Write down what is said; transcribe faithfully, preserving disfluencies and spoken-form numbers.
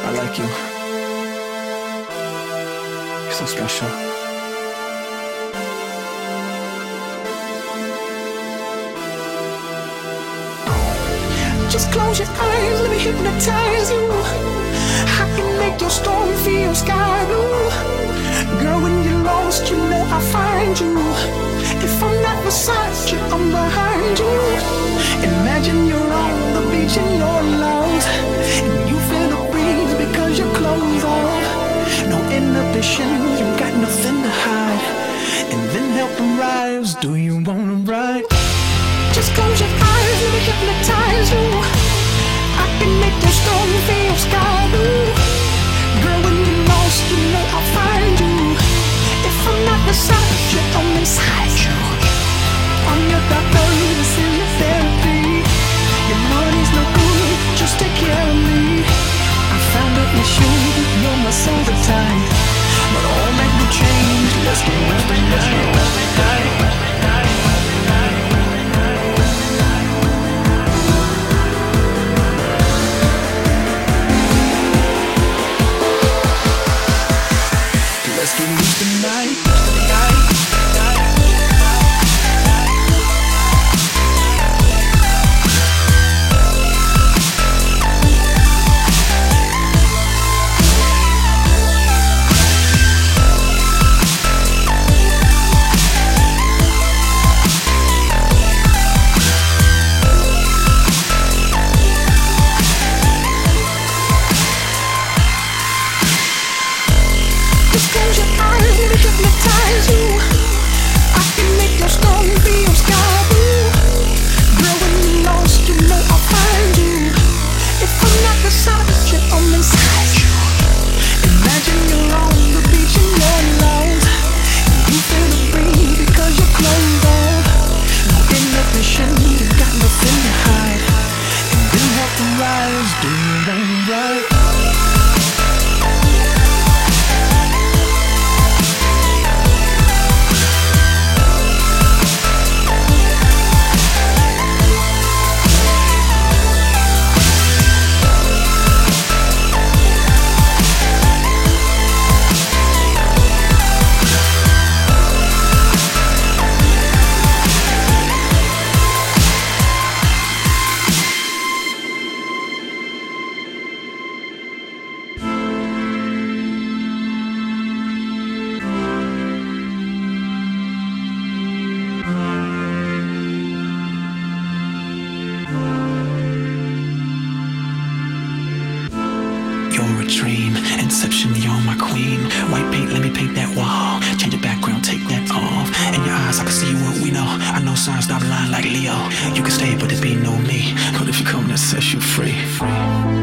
I like you. You're so special. Just close your eyes, let me hypnotize you. I can make your storm feel sky blue. Girl, when you're lost, you know I'll find you. If I'm not beside you, I'm behind you. Imagine you're on the beach and you're lost, and you feel the breeze because your clothes off. No inhibition, you got nothing to hide. And then help them rise, do you wanna ride? Just close your eyes, let me hypnotize you. I can make your storm feel sky blue. Girl, when you're lost, you know I'll find you. If I'm not beside you, I'm inside you. I'm your doctor, this is your therapy. Your money's no good, just take care of me. I found an issue, you're my silver tide. But all that will change, let's get every night. Let's get loose tonight. Just close your eyes, let me hypnotize you. I can make your storm feel sky blue. Girl, when you're lost, you know I'll find you. If I'm not beside you, I'm inside you. Imagine you're on the beach and you're lost, and you feel the breeze because you're closed off. No inhibition, you got nothing to hide. And then help them rise, do you wanna ride? You're a dream, inception, you're my queen. White paint, let me paint that wall. Change your background, take that off. In your eyes, I can see what we know. I know signs, stop lying like Leo. You can stay, but it be no me. But if you come, that sets you free.